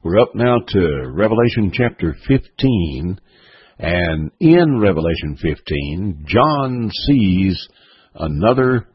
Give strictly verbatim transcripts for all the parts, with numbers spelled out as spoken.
We're up now to Revelation chapter fifteen, and in Revelation fifteen, John sees another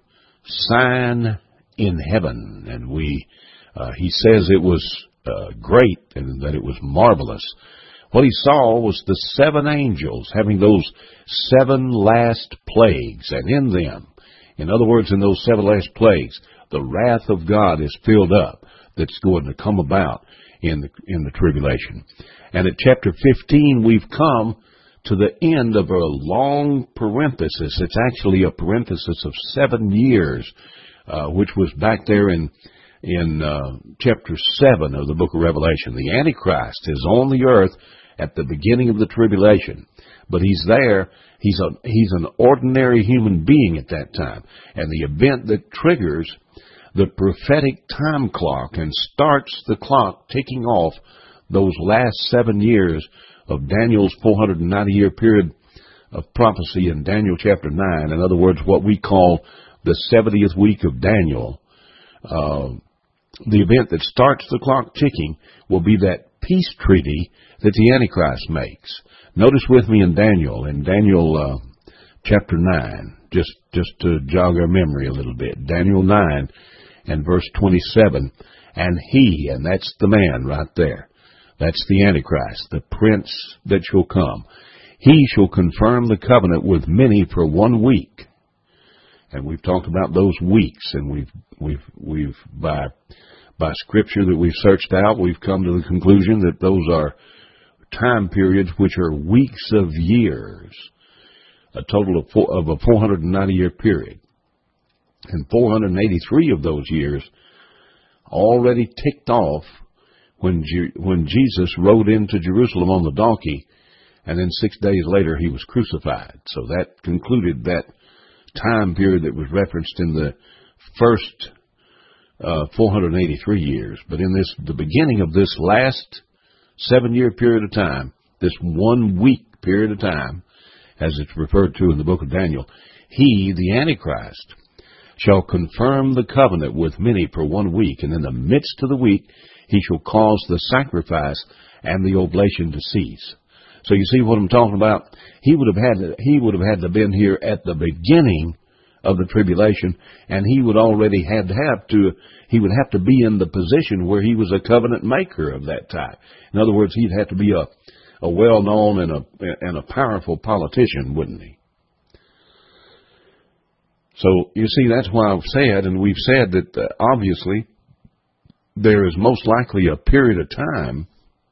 sign in heaven, and we uh, he says it was uh, great and that it was marvelous. What he saw was the seven angels having those seven last plagues, and in them, in other words, in those seven last plagues, the wrath of God is filled up that's going to come about in the in the tribulation. And at chapter fifteen, we've come to the end of a long parenthesis. It's actually a parenthesis of seven years, uh, which was back there in in uh, chapter seven of the book of Revelation. The Antichrist is on the earth at the beginning of the tribulation, but he's there. He's a he's an ordinary human being at that time, and the event that triggers the prophetic time clock and starts the clock ticking off those last seven years of Daniel's four hundred ninety year period of prophecy in Daniel chapter nine. In other words, what we call the seventieth week of Daniel. Uh, the event that starts the clock ticking will be that peace treaty that the Antichrist makes. Notice with me in Daniel, in Daniel uh, chapter nine, just, just to jog our memory a little bit. Daniel nine and verse twenty-seven, and he, and that's the man right there, that's the Antichrist, the prince that shall come. He shall confirm the covenant with many for one week. And we've talked about those weeks, and we've, we've, we've, by, by scripture that we've searched out, we've come to the conclusion that those are time periods which are weeks of years, a total of, four, of a four hundred ninety year period. And four hundred eighty-three of those years already ticked off when Je- when Jesus rode into Jerusalem on the donkey, and then six days later he was crucified. So that concluded that time period that was referenced in the first uh, four hundred eighty-three years. But in this the beginning of this last seven-year period of time, this one-week period of time, as it's referred to in the book of Daniel, he, the Antichrist, shall confirm the covenant with many for one week, and in the midst of the week he shall cause the sacrifice and the oblation to cease. So you see what I'm talking about? He would have had to, he would have had to been here at the beginning of the tribulation, and he would already have to have to he would have to be in the position where he was a covenant maker of that type. In other words, he'd have to be a a well-known and a and a powerful politician, wouldn't he? So, you see, that's why I've said, and we've said that uh, obviously there is most likely a period of time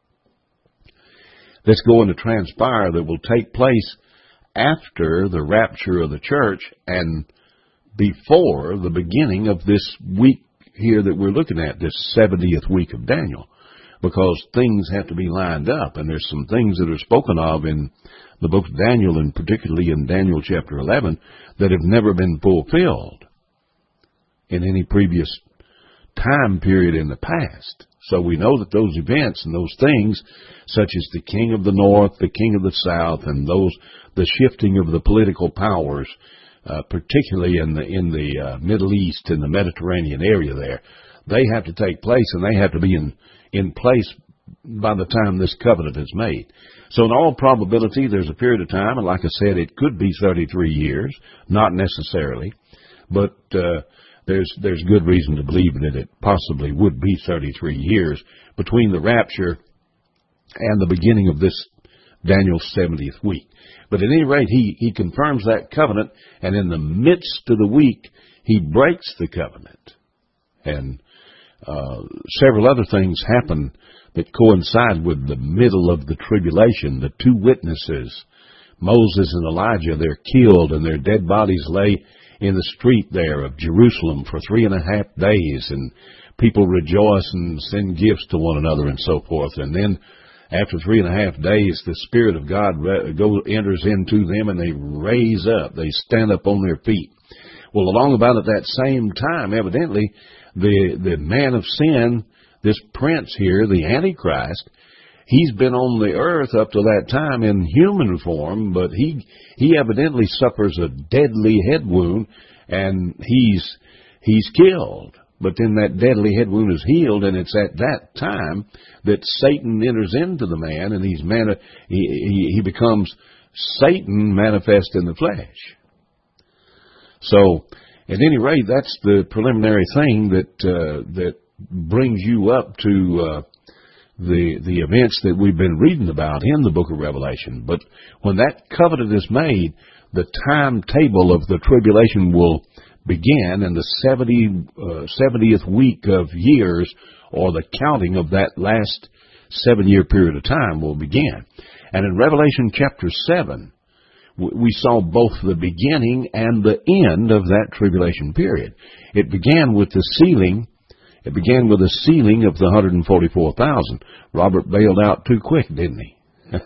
that's going to transpire that will take place after the rapture of the church and before the beginning of this week here that we're looking at, this seventieth week of Daniel, because things have to be lined up, and there's some things that are spoken of in the book of Daniel, and particularly in Daniel chapter eleven, that have never been fulfilled in any previous time period in the past. So we know that those events and those things, such as the king of the north, the king of the south, and those the shifting of the political powers, uh, particularly in the in the uh, Middle East and the Mediterranean area there, they have to take place, and they have to be in in place by the time this covenant is made. So in all probability, there's a period of time, and like I said, it could be thirty-three years, not necessarily, but uh, there's there's good reason to believe that it possibly would be thirty-three years between the rapture and the beginning of this Daniel's seventieth week. But at any rate, he, he confirms that covenant, and in the midst of the week, he breaks the covenant. And uh, several other things happen that coincide with the middle of the tribulation. The two witnesses, Moses and Elijah, they're killed, and their dead bodies lay in the street there of Jerusalem for three and a half days, and people rejoice and send gifts to one another and so forth. And then after three and a half days, the Spirit of God go, enters into them, and they raise up. They stand up on their feet. Well, along about at that same time, evidently, the, the man of sin, this prince here, the Antichrist, he's been on the earth up to that time in human form, but he he evidently suffers a deadly head wound, and he's he's killed. But then that deadly head wound is healed, and it's at that time that Satan enters into the man, and he's mani- he, he, he becomes Satan manifest in the flesh. So, at any rate, that's the preliminary thing that uh, that brings you up to uh, the the events that we've been reading about in the book of Revelation. But when that covenant is made, the timetable of the tribulation will begin, and the seventy, uh, seventieth week of years, or the counting of that last seven-year period of time, will begin. And in Revelation chapter seven, we saw both the beginning and the end of that tribulation period. It began with the sealing. It began with the sealing of the one hundred forty-four thousand. Robert bailed out too quick, didn't he?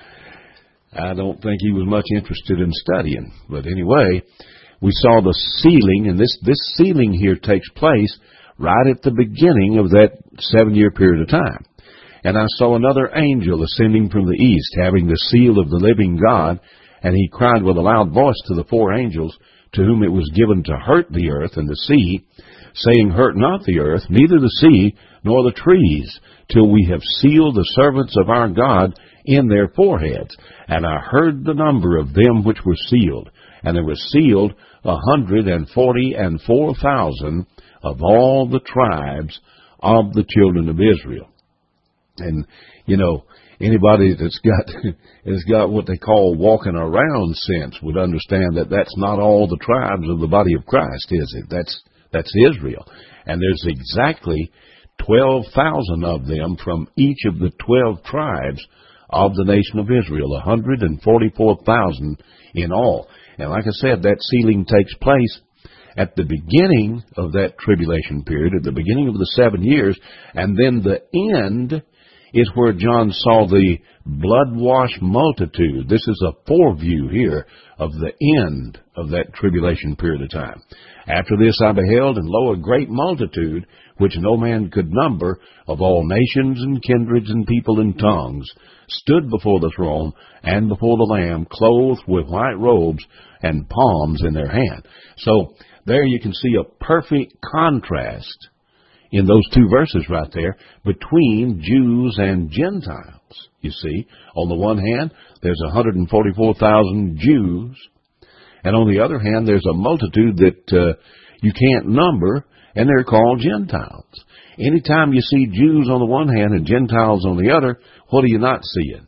I don't think he was much interested in studying. But anyway, we saw the sealing, and this, this sealing here takes place right at the beginning of that seven-year period of time. And I saw another angel ascending from the east, having the seal of the living God, and he cried with a loud voice to the four angels, to whom it was given to hurt the earth and the sea, saying, Hurt not the earth, neither the sea, nor the trees, till we have sealed the servants of our God in their foreheads. And I heard the number of them which were sealed, and there was sealed a hundred and forty and four thousand of all the tribes of the children of Israel. And, you know, anybody that's got has got what they call walking around sense would understand that that's not all the tribes of the body of Christ, is it? That's that's Israel. And there's exactly twelve thousand of them from each of the twelve tribes of the nation of Israel, one hundred forty-four thousand in all. And like I said, that sealing takes place at the beginning of that tribulation period, at the beginning of the seven years, and then the end is where John saw the blood-washed multitude. This is a foreview here of the end of that tribulation period of time. After this I beheld, and lo, a great multitude, which no man could number, of all nations and kindreds and people and tongues, stood before the throne and before the Lamb, clothed with white robes and palms in their hand. So there you can see a perfect contrast in those two verses right there between Jews and Gentiles. You see, on the one hand, there's one hundred forty-four thousand Jews, and on the other hand, there's a multitude that uh, you can't number, and they're called Gentiles. Anytime you see Jews on the one hand and Gentiles on the other, what are you not seeing?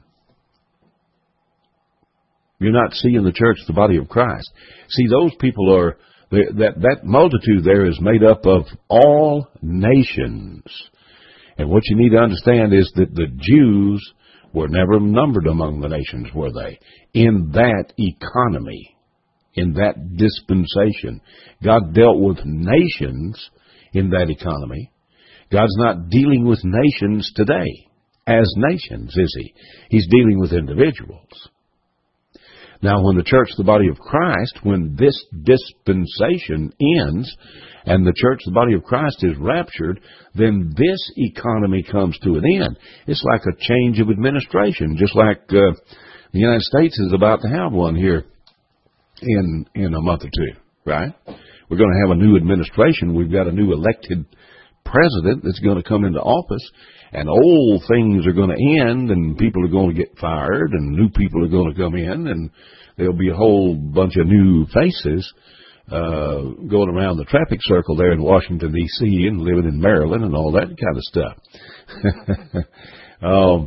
You're not seeing the church, the body of Christ. See, those people are, that, that multitude there is made up of all nations. And what you need to understand is that the Jews were never numbered among the nations, were they? In that economy, in that dispensation, God dealt with nations in that economy. God's not dealing with nations today as nations, is He? He's dealing with individuals. Now, when the church, the body of Christ, when this dispensation ends and the church, the body of Christ, is raptured, then this economy comes to an end. It's like a change of administration, just like uh, the United States is about to have one here in in a month or two, right? We're going to have a new administration. We've got a new elected president that's going to come into office, and old things are going to end, and people are going to get fired, and new people are going to come in, and there'll be a whole bunch of new faces uh, going around the traffic circle there in Washington, D C, and living in Maryland and all that kind of stuff. um,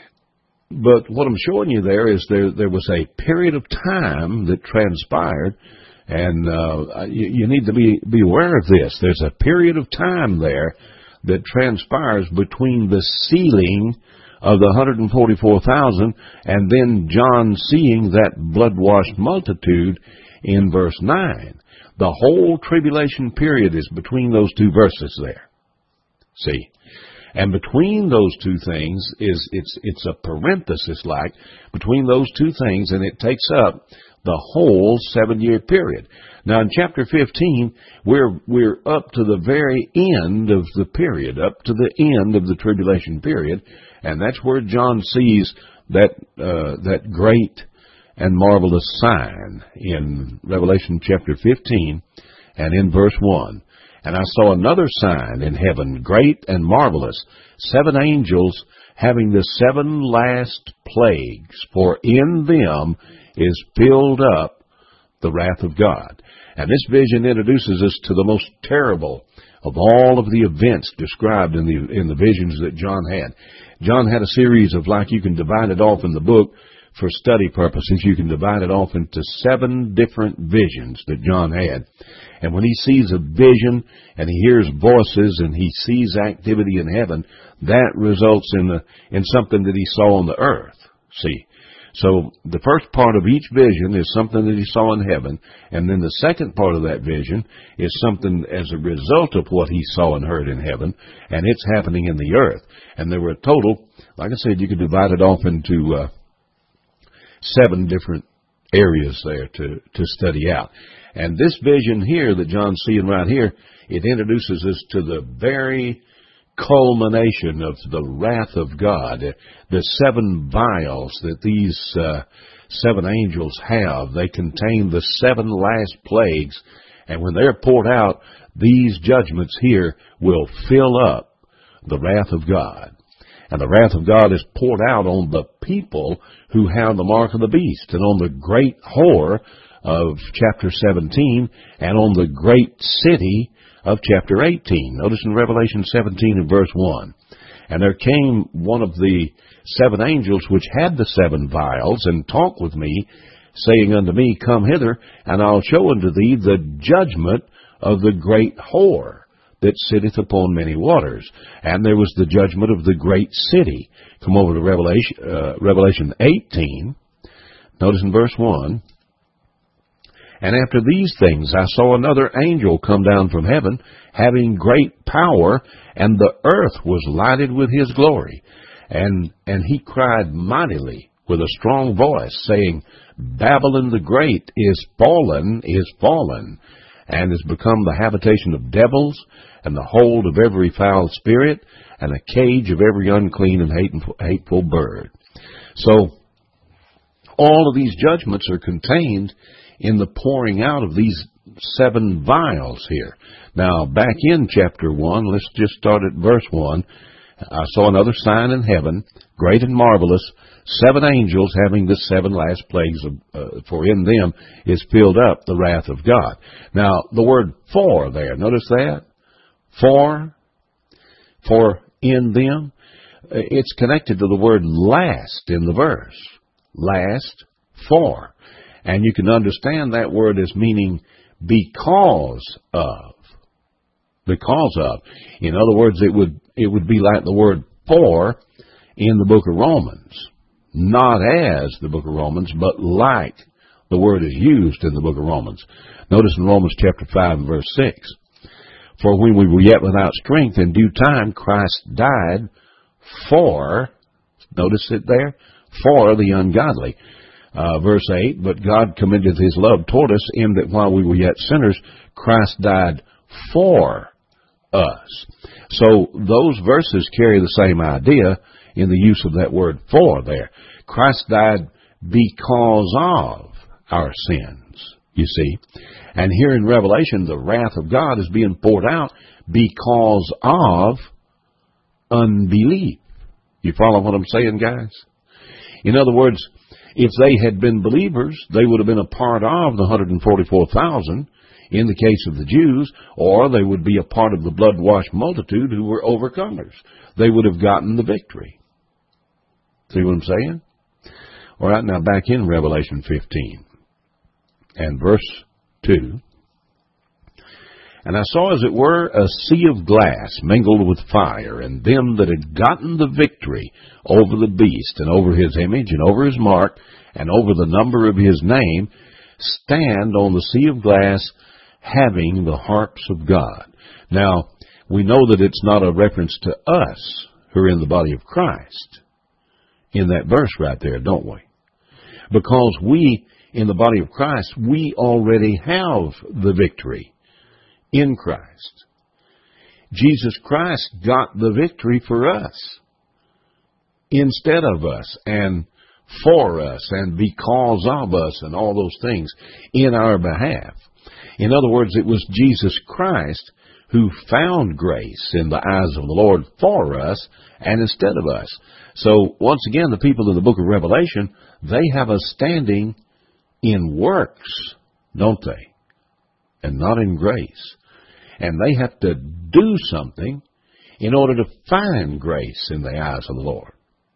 but what I'm showing you there is there there was a period of time that transpired, and uh, you, you need to be, be aware of this. There's a period of time there that transpires between the sealing of the one hundred forty-four thousand and then John seeing that blood-washed multitude in verse nine. The whole tribulation period is between those two verses there. See? And between those two things is, it's, it's a parenthesis like, between those two things, and it takes up the whole seven-year period. Now, in chapter fifteen, we're we're up to the very end of the period, up to the end of the tribulation period, and that's where John sees that uh, that great and marvelous sign in Revelation chapter fifteen and in verse one. And I saw another sign in heaven, great and marvelous, seven angels having the seven last plagues, for in them is filled up the wrath of God. And this vision introduces us to the most terrible of all of the events described in the in the visions that John had. John had a series of, like you can divide it off in the book for study purposes, you can divide it off into seven different visions that John had. And when he sees a vision and he hears voices and he sees activity in heaven, that results in a, in something that he saw on the earth. See? So the first part of each vision is something that he saw in heaven, and then the second part of that vision is something as a result of what he saw and heard in heaven, and it's happening in the earth. And there were a total, like I said, you could divide it off into uh, seven different areas there to, to study out. And this vision here that John's seeing right here, it introduces us to the very culmination of the wrath of God. The seven vials that these uh, seven angels have, they contain the seven last plagues, and when they're poured out, these judgments here will fill up the wrath of God. And the wrath of God is poured out on the people who have the mark of the beast, and on the great whore of chapter seventeen, and on the great city of chapter eighteen. Notice in Revelation seventeen and verse one. And there came one of the seven angels which had the seven vials, and talked with me, saying unto me, Come hither, and I'll show unto thee the judgment of the great whore that sitteth upon many waters. And there was the judgment of the great city. Come over to Revelation, uh, Revelation eighteen. Notice in verse one. And after these things I saw another angel come down from heaven, having great power, and the earth was lighted with his glory. And and he cried mightily with a strong voice, saying, Babylon the great is fallen, is fallen, and is become the habitation of devils, and the hold of every foul spirit, and a cage of every unclean and hateful, hateful bird. So all of these judgments are contained in the pouring out of these seven vials here. Now, back in chapter one, let's just start at verse one. I saw another sign in heaven, great and marvelous, seven angels having the seven last plagues, of, uh, for in them is filled up the wrath of God. Now, the word for there, notice that? For, for in them, it's connected to the word last in the verse. Last, for. And you can understand that word as meaning because of. Because of. In other words, it would it would be like the word for in the book of Romans. Not as the book of Romans, but like the word is used in the book of Romans. Notice in Romans chapter five and verse six. For when we were yet without strength, in due time Christ died for, notice it there, for the ungodly. Uh, verse eight, but God commendeth his love toward us in that while we were yet sinners, Christ died for us. So those verses carry the same idea in the use of that word for there. Christ died because of our sins, you see. And here in Revelation, the wrath of God is being poured out because of unbelief. You follow what I'm saying, guys? In other words, if they had been believers, they would have been a part of the one hundred forty-four thousand in the case of the Jews, or they would be a part of the blood-washed multitude who were overcomers. They would have gotten the victory. See what I'm saying? All right, now back in Revelation fifteen and verse two. And I saw, as it were, a sea of glass mingled with fire, and them that had gotten the victory over the beast, and over his image, and over his mark, and over the number of his name, stand on the sea of glass, having the harps of God. Now, we know that it's not a reference to us who are in the body of Christ in that verse right there, don't we? Because we, in the body of Christ, we already have the victory in Christ. Jesus Christ got the victory for us instead of us and for us and because of us and all those things in our behalf. In other words, it was Jesus Christ who found grace in the eyes of the Lord for us and instead of us. So, once again, the people in the book of Revelation, they have a standing in works, don't they? And not in grace. And they have to do something in order to find grace in the eyes of the Lord.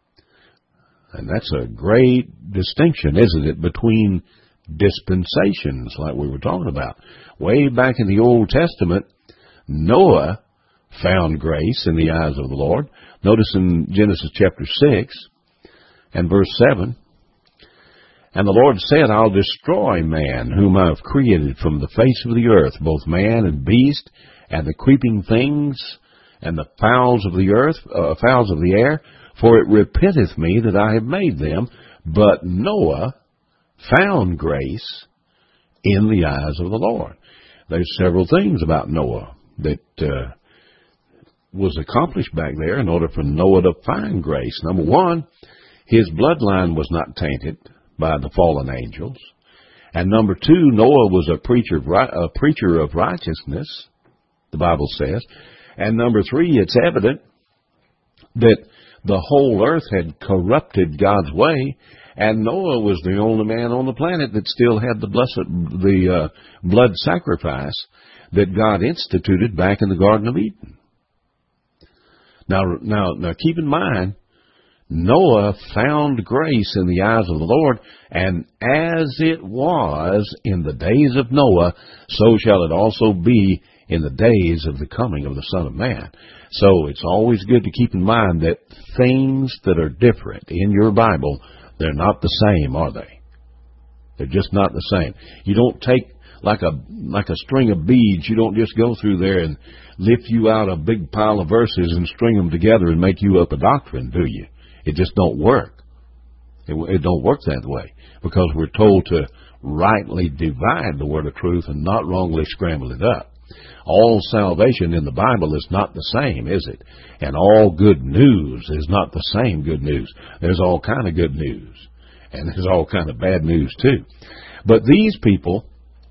And that's a great distinction, isn't it, between dispensations like we were talking about. Way back in the Old Testament, Noah found grace in the eyes of the Lord. Notice in Genesis chapter six and verse seven, "And the Lord said, I'll destroy man whom I have created from the face of the earth, both man and beast, and the creeping things, and the fowls of the earth, uh, fowls of the air, for it repenteth me that I have made them. But Noah found grace in the eyes of the Lord." There's several things about Noah that uh, was accomplished back there in order for Noah to find grace. Number one, his bloodline was not tainted by the fallen angels. And number two, Noah was a preacher of, a preacher of righteousness, the Bible says. And number three, it's evident that the whole earth had corrupted God's way, and Noah was the only man on the planet that still had the blessed, the uh, blood sacrifice that God instituted back in the Garden of Eden. Now, now, now, keep in mind, Noah found grace in the eyes of the Lord, and as it was in the days of Noah, so shall it also be in the days of the coming of the Son of Man. So it's always good to keep in mind that things that are different in your Bible, they're not the same, are they? They're just not the same. You don't take like a like a string of beads. You don't just go through there and lift you out a big pile of verses and string them together and make you up a doctrine, do you? It just don't work. It, it don't work that way, because we're told to rightly divide the word of truth and not wrongly scramble it up. All salvation in the Bible is not the same, is it? And all good news is not the same good news. There's all kind of good news, and there's all kind of bad news too. But these people,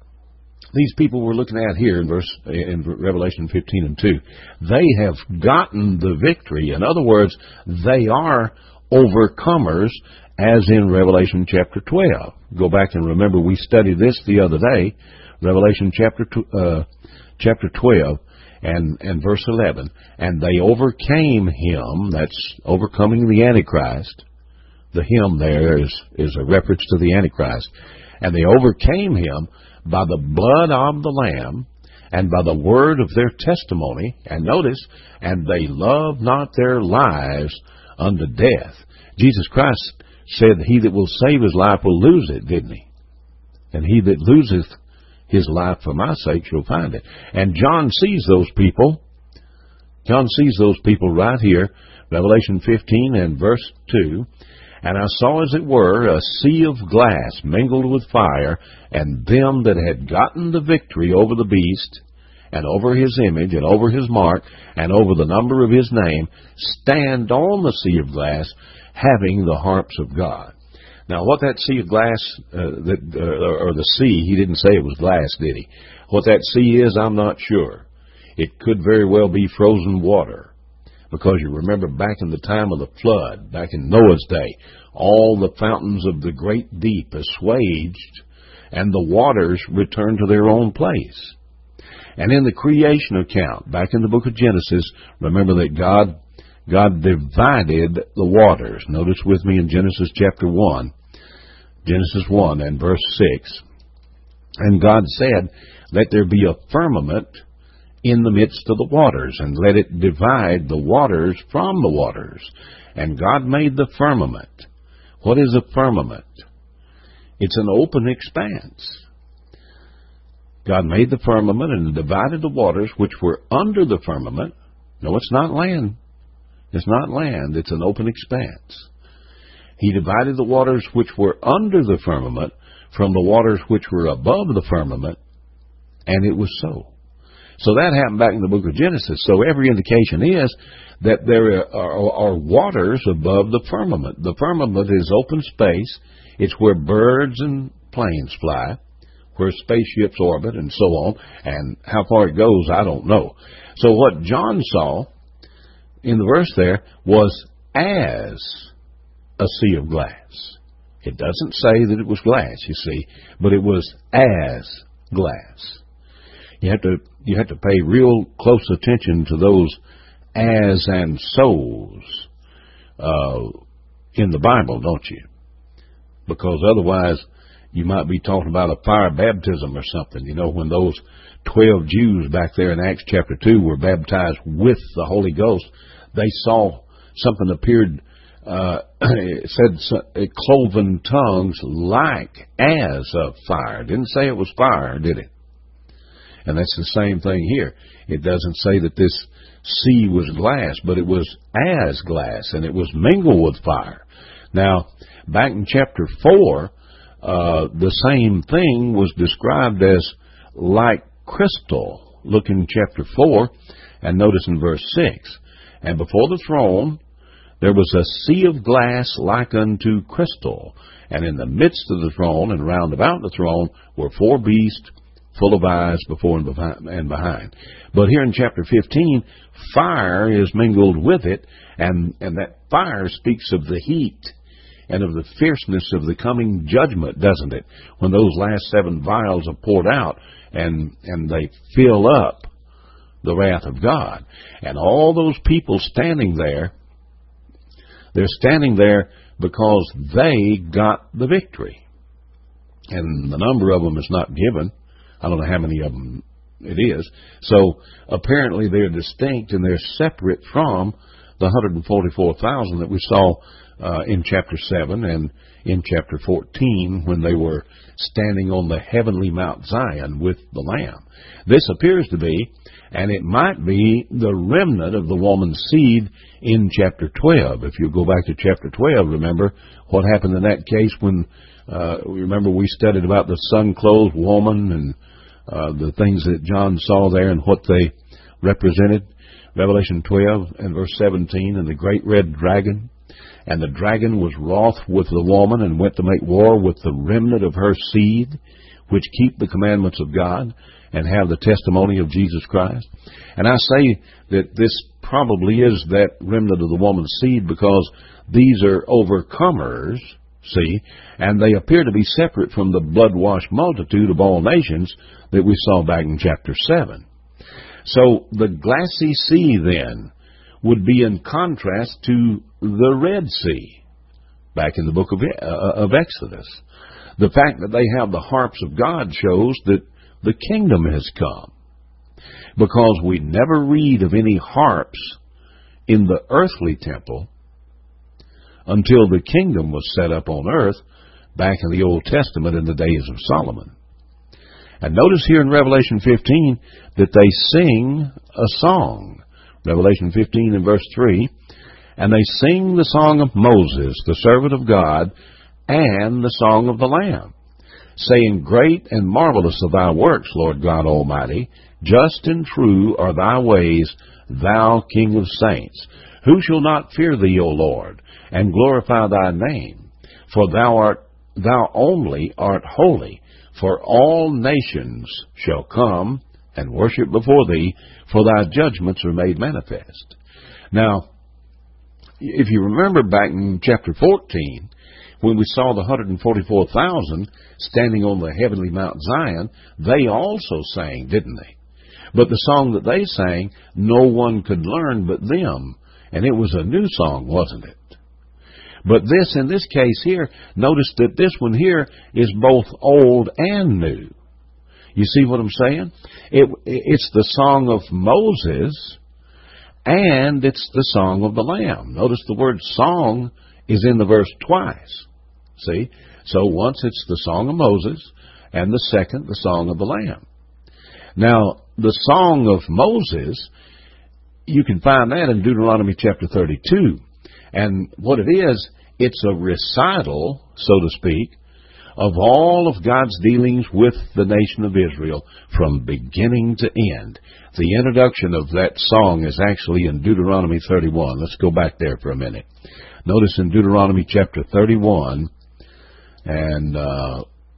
these people we're looking at here in verse in Revelation fifteen and two, they have gotten the victory. In other words, they are overcomers, as in Revelation chapter twelve. Go back and remember, we studied this the other day, Revelation chapter uh, chapter twelve and, and verse eleven. "And they overcame him," that's overcoming the Antichrist. The him there is, is a reference to the Antichrist. "And they overcame him by the blood of the Lamb and by the word of their testimony." And notice, "and they loved not their lives unto death." Jesus Christ said, "He that will save his life will lose it," didn't he? "And he that loseth his life for my sake shall find it." And John sees those people. John sees those people right here, Revelation fifteen and verse two. "And I saw, as it were, a sea of glass mingled with fire, and them that had gotten the victory over the beast, and over his image, and over his mark, and over the number of his name, stand on the sea of glass, having the harps of God." Now, what that sea of glass, uh, that, uh, or the sea, he didn't say it was glass, did he? What that sea is, I'm not sure. It could very well be frozen water. Because you remember back in the time of the flood, back in Noah's day, all the fountains of the great deep assuaged, and the waters returned to their own place. And in the creation account, back in the book of Genesis, remember that God God divided the waters. Notice with me in Genesis chapter one, Genesis one and verse six. "And God said, Let there be a firmament in the midst of the waters, and let it divide the waters from the waters. And God made the firmament." What is a firmament? It's an open expanse. God made the firmament and divided the waters which were under the firmament. No, it's not land. It's not land. It's an open expanse. He divided the waters which were under the firmament from the waters which were above the firmament, and it was so. So that happened back in the book of Genesis. So every indication is that there are, are waters above the firmament. The firmament is open space. It's where birds and planes fly. where spaceships orbit and so on, and how far it goes, I don't know. So what John saw in the verse there was as a sea of glass. It doesn't say that it was glass, you see, but it was as glass. You have to you have to pay real close attention to those as and so's uh, in the Bible, don't you? Because otherwise you might be talking about a fire baptism or something. You know, when those twelve Jews back there in Acts chapter two were baptized with the Holy Ghost, they saw something appeared, uh, it said cloven tongues like as of fire. It didn't say it was fire, did it? And that's the same thing here. It doesn't say that this sea was glass, but it was as glass, and it was mingled with fire. Now, back in chapter four, uh, the same thing was described as like crystal. Look in chapter four, and notice in verse six. And before the throne there was a sea of glass like unto crystal, and in the midst of the throne and round about the throne were four beasts full of eyes before and behind. But here in chapter fifteen, fire is mingled with it, and, and that fire speaks of the heat and of the fierceness of the coming judgment, doesn't it? When those last seven vials are poured out and, and they fill up the wrath of God. And all those people standing there, they're standing there because they got the victory. And the number of them is not given. I don't know how many of them it is. So apparently they're distinct and they're separate from the one hundred forty-four thousand that we saw uh, in chapter seven and in chapter fourteen when they were standing on the heavenly Mount Zion with the Lamb. This appears to be, and it might be, the remnant of the woman's seed in chapter twelve. If you go back to chapter twelve, remember what happened in that case when, uh, remember we studied about the sun-clothed woman and uh, the things that John saw there and what they represented. Revelation twelve and verse seventeen, and the great red dragon. And the dragon was wroth with the woman and went to make war with the remnant of her seed, which keep the commandments of God and have the testimony of Jesus Christ. And I say that this probably is that remnant of the woman's seed because these are overcomers, see, and they appear to be separate from the blood-washed multitude of all nations that we saw back in chapter seven. So the glassy sea then would be in contrast to the Red Sea back in the book of, uh, of Exodus. The fact that they have the harps of God shows that the kingdom has come, because we never read of any harps in the earthly temple until the kingdom was set up on earth back in the Old Testament in the days of Solomon. And notice here in Revelation fifteen that they sing a song. Revelation fifteen and verse three, and they sing the song of Moses, the servant of God, and the song of the Lamb, saying, Great and marvelous are thy works, Lord God Almighty. Just and true are thy ways, thou King of saints. Who shall not fear thee, O Lord, and glorify thy name? For thou art, thou only art holy. For all nations shall come and worship before thee, for thy judgments are made manifest. Now, if you remember back in chapter fourteen, when we saw the one hundred forty-four thousand standing on the heavenly Mount Zion, they also sang, didn't they? But the song that they sang, no one could learn but them. And it was a new song, wasn't it? But this, in this case here, notice that this one here is both old and new. You see what I'm saying? It, it's the song of Moses, and it's the song of the Lamb. Notice the word song is in the verse twice. See? So once it's the song of Moses, and the second, the song of the Lamb. Now, the song of Moses, you can find that in Deuteronomy chapter thirty-two. And what it is, it's a recital, so to speak, of all of God's dealings with the nation of Israel from beginning to end. The introduction of that song is actually in Deuteronomy thirty-one. Let's go back there for a minute. Notice in Deuteronomy chapter thirty-one and uh,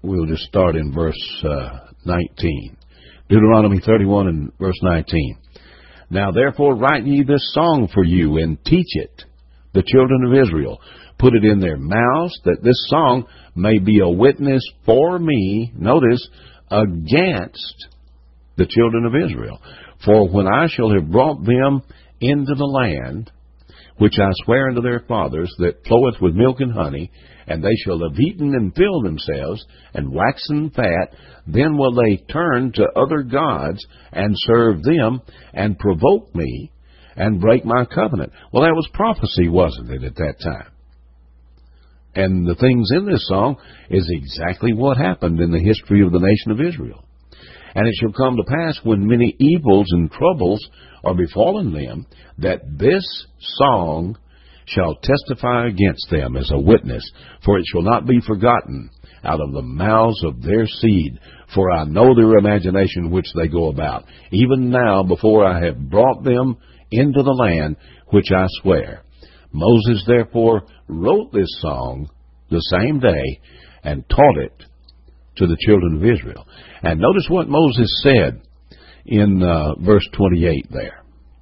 we'll just start in verse uh, nineteen. Deuteronomy thirty-one and verse nineteen. Now therefore write ye this song for you, and teach it the children of Israel. Put it in their mouths, that this song may be a witness for me, notice, against the children of Israel. For when I shall have brought them into the land, which I swear unto their fathers, that floweth with milk and honey, and they shall have eaten and filled themselves, and waxen fat, then will they turn to other gods, and serve them, and provoke me, and break my covenant. Well, that was prophecy, wasn't it, at that time? And the things in this song is exactly what happened in the history of the nation of Israel. And it shall come to pass, when many evils and troubles are befallen them, that this song shall testify against them as a witness, for it shall not be forgotten out of the mouths of their seed. For I know their imagination which they go about, even now before I have brought them into the land which I swear. Moses therefore wrote this song the same day, and taught it to the children of Israel. And notice what Moses said in uh, verse twenty-eight there.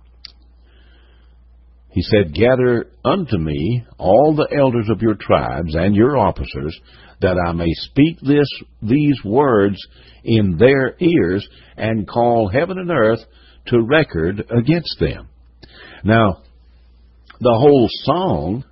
He said, Gather unto me all the elders of your tribes and your officers, that I may speak this these words in their ears, and call heaven and earth to record against them. Now, the whole song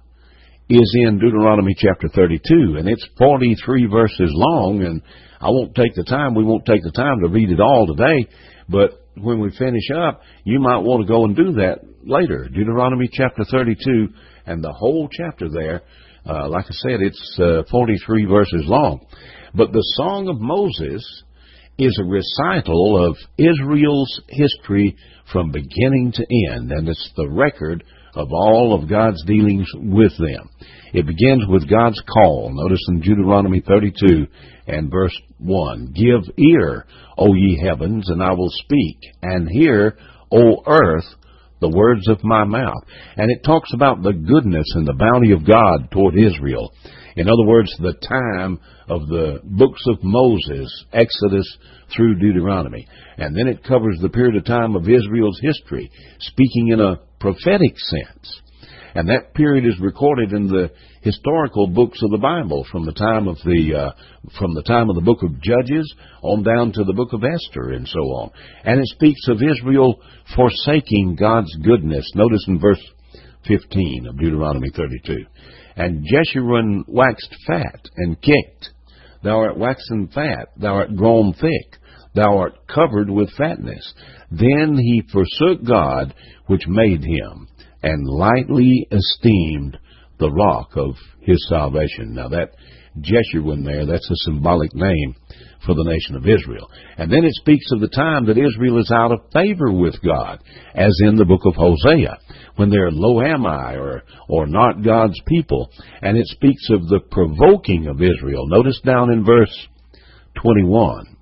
is in Deuteronomy chapter thirty-two, and it's forty-three verses long, and I won't take the time, we won't take the time to read it all today, but when we finish up, you might want to go and do that later. Deuteronomy chapter thirty-two, and the whole chapter there, uh, like I said, it's uh, forty-three verses long. But the Song of Moses is a recital of Israel's history from beginning to end, and it's the record of all of God's dealings with them. It begins with God's call. Notice in Deuteronomy thirty-two and verse one, Give ear, O ye heavens, and I will speak, and hear, O earth, the words of my mouth. And it talks about the goodness and the bounty of God toward Israel. In other words, the time of the books of Moses, Exodus through Deuteronomy. And then it covers the period of time of Israel's history, speaking in a prophetic sense. And that period is recorded in the historical books of the Bible, from the time of the uh, from the time of the book of Judges on down to the book of Esther and so on. And it speaks of Israel forsaking God's goodness. Notice in verse fifteen of Deuteronomy thirty-two. And Jeshurun waxed fat and kicked. Thou art waxen fat, thou art grown thick, thou art covered with fatness. Then he forsook God which made him, and lightly esteemed the rock of his salvation. Now that Jeshurun there, that's a symbolic name for the nation of Israel. And then it speaks of the time that Israel is out of favor with God, as in the book of Hosea, when they're lo ami, or, or not God's people. And it speaks of the provoking of Israel. Notice down in verse twenty-one.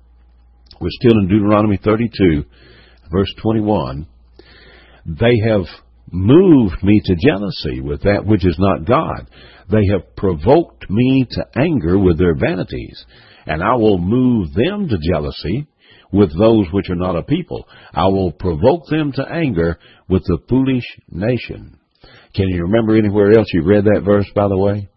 We're still in Deuteronomy thirty-two, verse twenty-one. They have moved me to jealousy with that which is not God. They have provoked me to anger with their vanities. And I will move them to jealousy with those which are not a people. I will provoke them to anger with the foolish nation. Can you remember anywhere else you read that verse, by the way?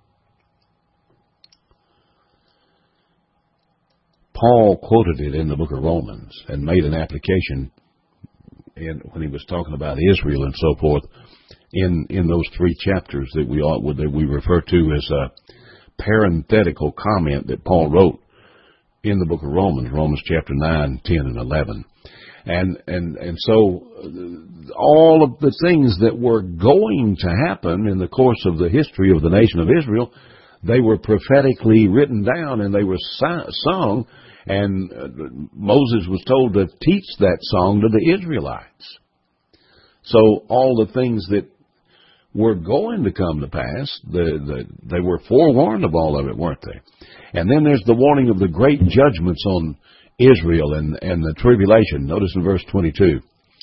Paul quoted it in the book of Romans and made an application in, when he was talking about Israel and so forth, in, in those three chapters that we ought, that we refer to as a parenthetical comment that Paul wrote in the book of Romans, Romans chapter nine, ten, and eleven. And, and, and so all of the things that were going to happen in the course of the history of the nation of Israel, they were prophetically written down and they were sung, and Moses was told to teach that song to the Israelites. So all the things that were going to come to pass, the, the, they were forewarned of all of it, weren't they? And then there's the warning of the great judgments on Israel and, and the tribulation. Notice in verse twenty-two.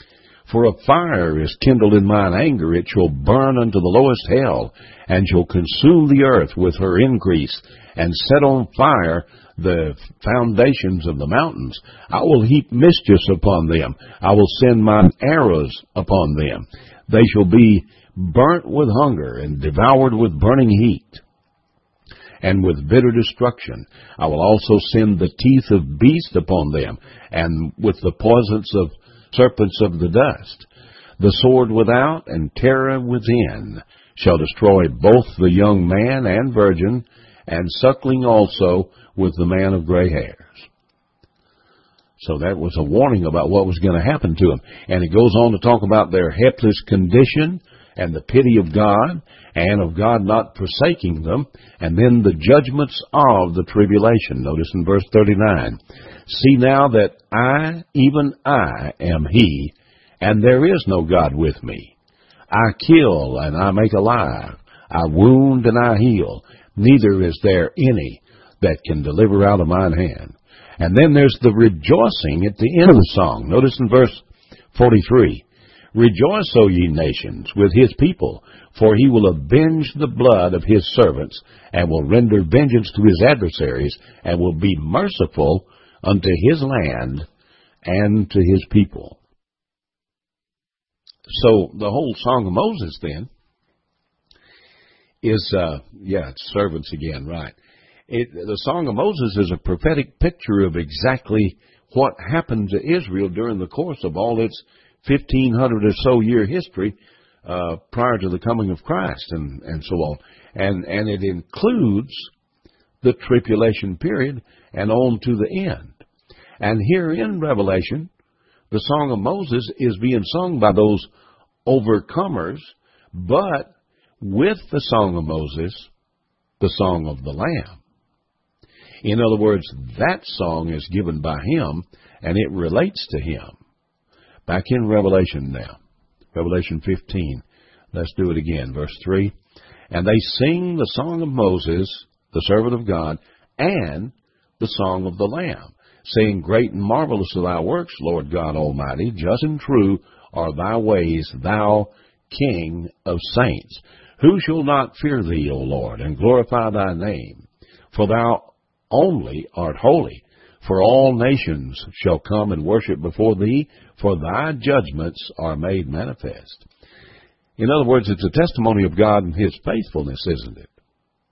For a fire is kindled in mine anger, it shall burn unto the lowest hell, and shall consume the earth with her increase, and set on fire the foundations of the mountains. I will heap mischief upon them. I will send mine arrows upon them. They shall be burnt with hunger, and devoured with burning heat, and with bitter destruction. I will also send the teeth of beasts upon them, and with the poisons of serpents of the dust. The sword without and terror within shall destroy both the young man and virgin, and suckling also with the man of gray hairs. So that was a warning about what was going to happen to them. And it goes on to talk about their helpless condition, and the pity of God, and of God not forsaking them, and then the judgments of the tribulation. Notice in verse thirty-nine, see now that I, even I, am He, and there is no God with me. I kill, and I make alive. I wound, and I heal. Neither is there any that can deliver out of mine hand. And then there's the rejoicing at the end of the song. Notice in verse forty-three, rejoice, O ye nations, with his people, for he will avenge the blood of his servants, and will render vengeance to his adversaries, and will be merciful unto his land and to his people. So the whole Song of Moses then is, uh, yeah, it's servants again, right. It, the Song of Moses is a prophetic picture of exactly what happened to Israel during the course of all its fifteen hundred or so year history uh, prior to the coming of Christ, and, and so on. And, and it includes the tribulation period and on to the end. And here in Revelation, the Song of Moses is being sung by those overcomers, but with the Song of Moses, the Song of the Lamb. In other words, that song is given by him, and it relates to him. Back in Revelation now, Revelation fifteen, let's do it again, verse three. And they sing the song of Moses, the servant of God, and the song of the Lamb, saying, great and marvelous are thy works, Lord God Almighty, just and true are thy ways, thou King of saints. Who shall not fear thee, O Lord, and glorify thy name? For thou only art holy. For all nations shall come and worship before thee, for thy judgments are made manifest. In other words, it's a testimony of God and his faithfulness, isn't it?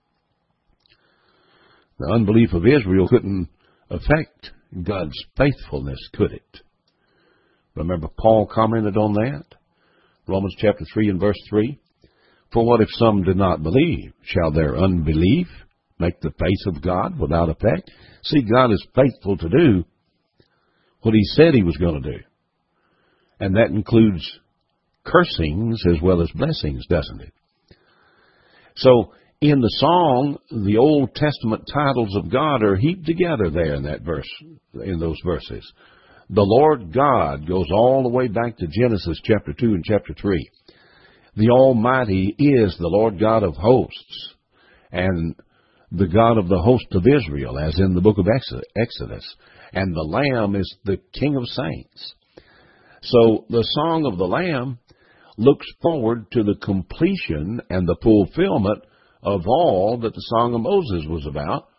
The unbelief of Israel couldn't affect God's faithfulness, could it? Remember Paul commented on that? Romans chapter three and verse three. For what if some did not believe? Shall their unbelief make the faith of God without effect? See, God is faithful to do what he said he was going to do. And that includes cursings as well as blessings, doesn't it? So, in the song, the Old Testament titles of God are heaped together there in that verse, in those verses. The Lord God goes all the way back to Genesis chapter two and chapter three. The Almighty is the Lord God of hosts, and the God of the host of Israel, as in the book of Exodus. And the Lamb is the King of saints. So the Song of the Lamb looks forward to the completion and the fulfillment of all that the Song of Moses was about.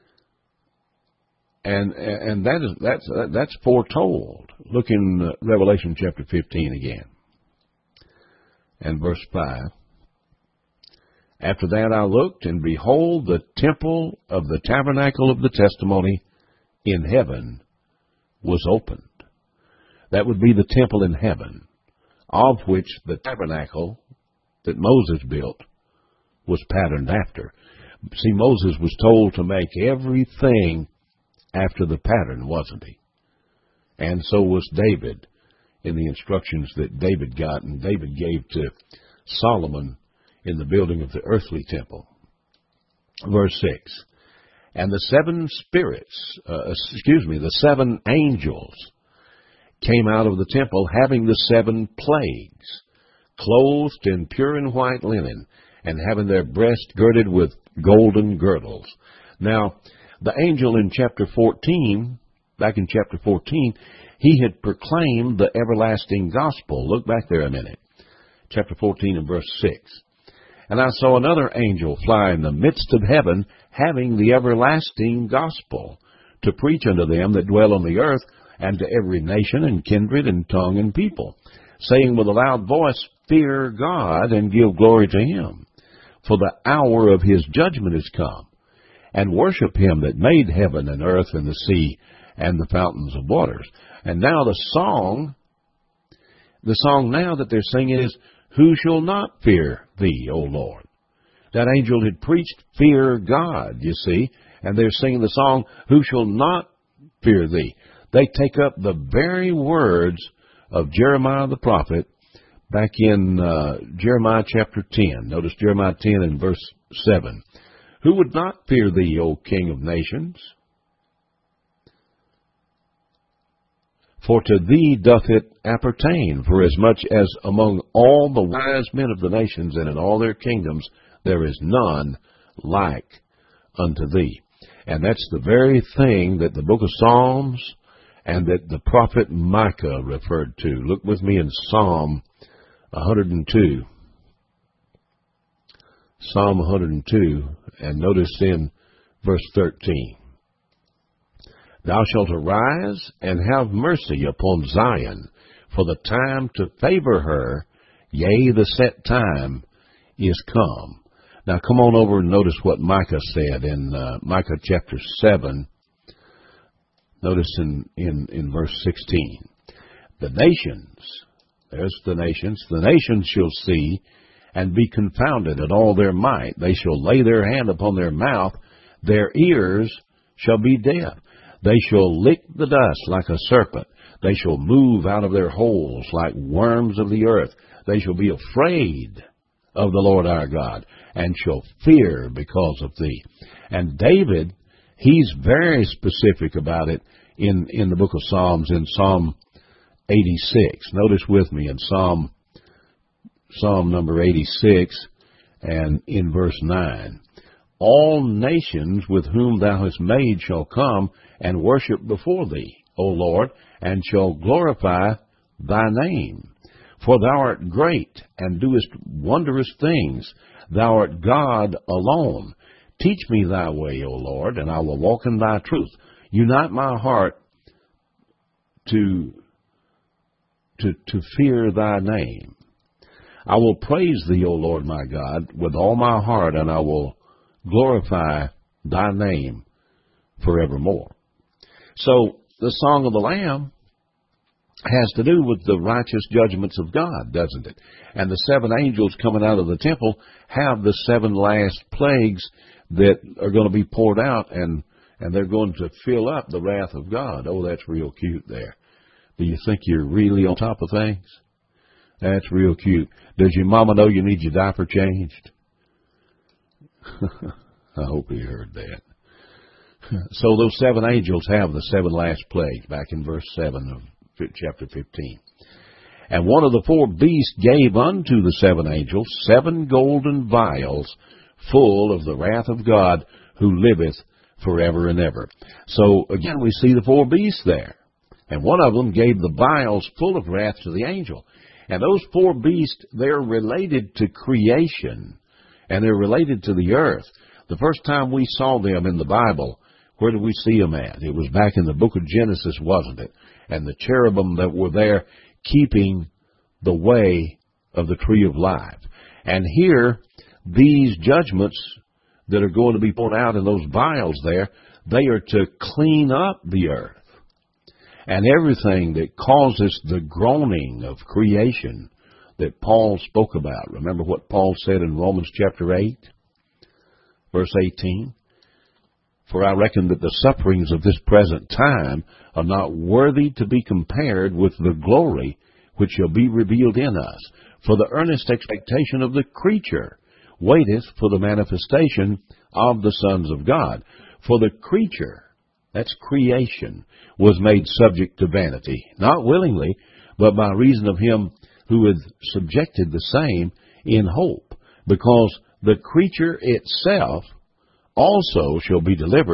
And and that is that's that's foretold. Look in Revelation chapter fifteen again. And verse five. After that I looked, and behold, the temple of the tabernacle of the testimony in heaven was opened. That would be the temple in heaven, of which the tabernacle that Moses built was patterned after. See, Moses was told to make everything after the pattern, wasn't he? And so was David in the instructions that David got and David gave to Solomon in the building of the earthly temple. Verse six. And the seven spirits, uh, excuse me, the seven angels came out of the temple having the seven plagues, clothed in pure and white linen, and having their breast girded with golden girdles. Now, the angel in chapter fourteen, back in chapter fourteen, he had proclaimed the everlasting gospel. Look back there a minute. Chapter fourteen and verse six. And I saw another angel fly in the midst of heaven, having the everlasting gospel, to preach unto them that dwell on the earth, and to every nation and kindred and tongue and people, saying with a loud voice, Fear God, and give glory to him, for the hour of his judgment is come, and worship him that made heaven and earth and the sea and the fountains of waters. And now the song, the song now that they're singing is, Who shall not fear thee, O Lord? That angel had preached, Fear God, you see, and they're singing the song, Who shall not fear thee? They take up the very words of Jeremiah the prophet back in uh, Jeremiah chapter ten. Notice Jeremiah ten and verse seven. Who would not fear thee, O King of nations? For to thee doth it appertain, for as much as among all the wise men of the nations and in all their kingdoms there is none like unto thee. And that's the very thing that the book of Psalms and that the prophet Micah referred to. Look with me in Psalm one hundred two. Psalm one hundred two, and notice in verse thirteen. Thou shalt arise and have mercy upon Zion, for the time to favor her, yea, the set time is come. Now come on over and notice what Micah said in uh, Micah chapter seven. Notice in, in, in verse sixteen. The nations, there's the nations, the nations shall see and be confounded at all their might. They shall lay their hand upon their mouth, their ears shall be deaf. They shall lick the dust like a serpent. They shall move out of their holes like worms of the earth. They shall be afraid of the Lord our God, and shall fear because of thee. And David, he's very specific about it in, in the book of Psalms, in Psalm eighty-six. Notice with me in Psalm, Psalm number eighty-six, and in verse nine. All nations with whom thou hast made shall come and worship before thee, O Lord, and shall glorify thy name. For thou art great, and doest wondrous things. Thou art God alone. Teach me thy way, O Lord, and I will walk in thy truth. Unite my heart to, to, to fear thy name. I will praise thee, O Lord my God, with all my heart, and I will glorify thy name forevermore. So the Song of the Lamb has to do with the righteous judgments of God, doesn't it? And the seven angels coming out of the temple have the seven last plagues that are going to be poured out, and, and they're going to fill up the wrath of God. Oh, that's real cute there. Do you think you're really on top of things? That's real cute. Does your mama know you need your diaper changed? I hope you heard that. So those seven angels have the seven last plagues, back in verse seven of chapter fifteen. And one of the four beasts gave unto the seven angels seven golden vials full of the wrath of God, who liveth forever and ever. So again, we see the four beasts there. And one of them gave the vials full of wrath to the angel. And those four beasts, they're related to creation, and they're related to the earth. The first time we saw them in the Bible, where did we see them at? It was back in the book of Genesis, wasn't it? And the cherubim that were there keeping the way of the tree of life. And here, these judgments that are going to be poured out in those vials there, they are to clean up the earth. And everything that causes the groaning of creation that Paul spoke about. Remember what Paul said in Romans chapter eight, verse eighteen? For I reckon that the sufferings of this present time are not worthy to be compared with the glory which shall be revealed in us. For the earnest expectation of the creature waiteth for the manifestation of the sons of God. For the creature, that's creation, was made subject to vanity, not willingly, but by reason of him who hath subjected the same in hope, because the creature itself also shall be delivered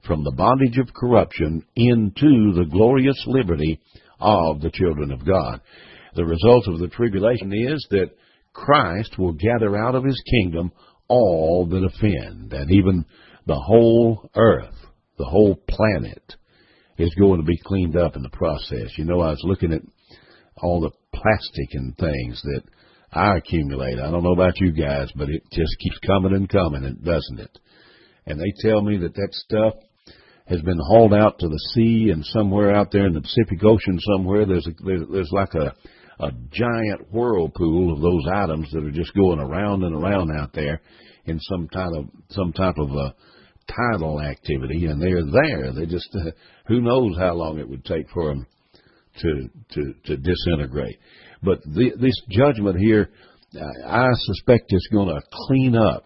from the bondage of corruption into the glorious liberty of the children of God. The result of the tribulation is that Christ will gather out of his kingdom all that offend, and even the whole earth, the whole planet, is going to be cleaned up in the process. You know, I was looking at all the plastic and things that I accumulate. I don't know about you guys, but it just keeps coming and coming, doesn't it? And they tell me that that stuff has been hauled out to the sea, and somewhere out there in the Pacific Ocean somewhere, there's a, there's, there's like a, a giant whirlpool of those items that are just going around and around out there in some type of some type of a tidal activity, and they're there. They just uh, who knows how long it would take for them to to, to disintegrate. But the, this judgment here, uh, I suspect is going to clean up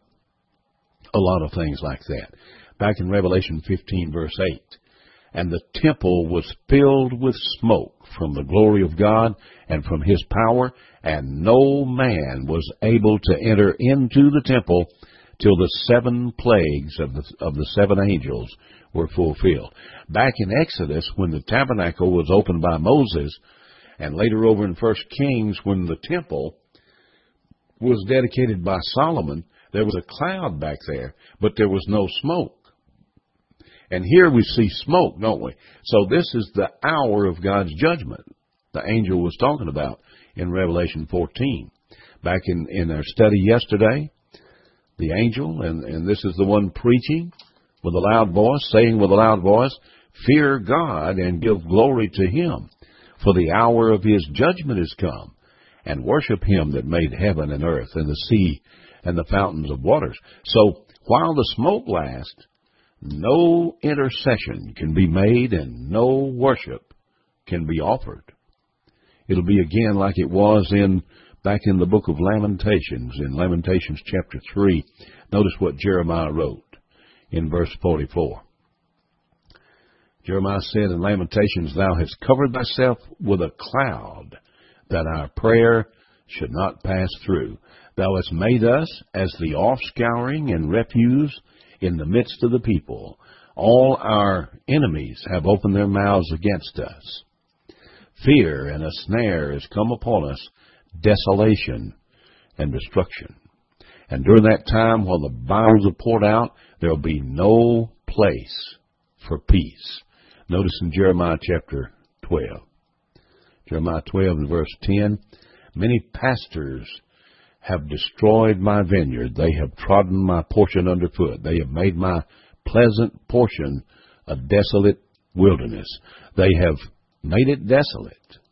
a lot of things like that. Back in Revelation fifteen, verse eight, and the temple was filled with smoke from the glory of God and from his power, and no man was able to enter into the temple till the seven plagues of the, of the seven angels were fulfilled. Back in Exodus, when the tabernacle was opened by Moses, and later over in First Kings, when the temple was dedicated by Solomon, there was a cloud back there, but there was no smoke. And here we see smoke, don't we? So this is the hour of God's judgment the angel was talking about in Revelation fourteen. Back in, in our study yesterday, the angel, and, and this is the one preaching with a loud voice, saying with a loud voice, "Fear God and give glory to him, for the hour of his judgment is come, and worship him that made heaven and earth and the sea and the fountains of waters." So while the smoke lasts, no intercession can be made and no worship can be offered. It'll be again like it was in back in the book of Lamentations, in Lamentations chapter three. Notice what Jeremiah wrote in verse forty-four. Jeremiah said in Lamentations, "Thou hast covered thyself with a cloud, that our prayer should not pass through. Thou hast made us as the offscouring and refuse in the midst of the people. All our enemies have opened their mouths against us. Fear and a snare is come upon us, desolation and destruction. And during that time, while the vials are poured out, there will be no place for peace." Notice in Jeremiah chapter twelve. Jeremiah twelve and verse ten, "Many pastors have destroyed my vineyard. They have trodden my portion underfoot. They have made my pleasant portion a desolate wilderness." They have made it desolate.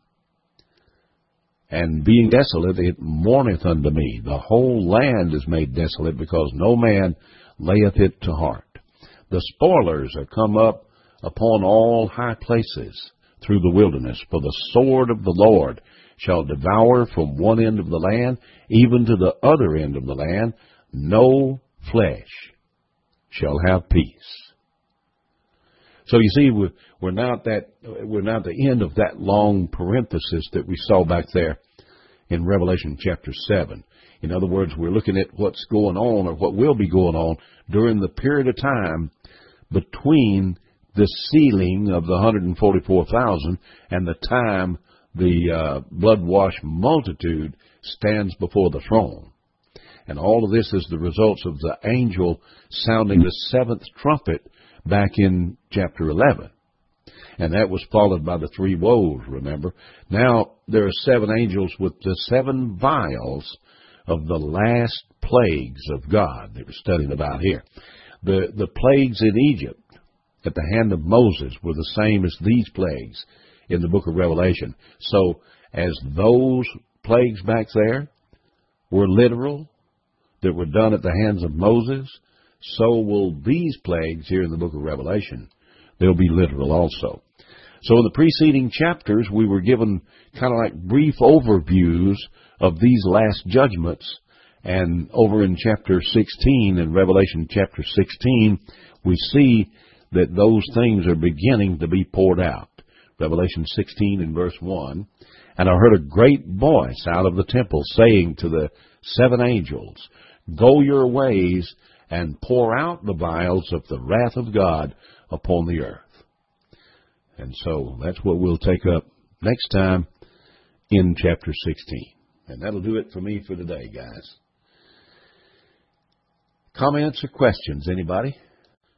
"And being desolate, it mourneth unto me. The whole land is made desolate, because no man layeth it to heart. The spoilers are come up upon all high places through the wilderness. For the sword of the Lord shall devour from one end of the land, even to the other end of the land. No flesh shall have peace." So you see, we're, we're now at that, we're now at the end of that long parenthesis that we saw back there in Revelation chapter seven. In other words, we're looking at what's going on, or what will be going on during the period of time between the sealing of the one hundred forty-four thousand and the time the uh, blood-washed multitude stands before the throne. And all of this is the results of the angel sounding the seventh trumpet back in chapter eleven. And that was followed by the three woes, remember. Now there are seven angels with the seven vials of the last plagues of God that we're studying about here. The, the plagues in Egypt at the hand of Moses were the same as these plagues in the book of Revelation. So as those plagues back there were literal, that were done at the hands of Moses, so will these plagues here in the book of Revelation, they'll be literal also. So in the preceding chapters, we were given kind of like brief overviews of these last judgments. And over in chapter sixteen, in Revelation chapter sixteen, we see that those things are beginning to be poured out. Revelation sixteen and verse one, "And I heard a great voice out of the temple saying to the seven angels, Go your ways and pour out the vials of the wrath of God upon the earth. And so that's what we'll take up next time in chapter sixteen. And that'll do it for me for today, guys. Comments or questions, anybody?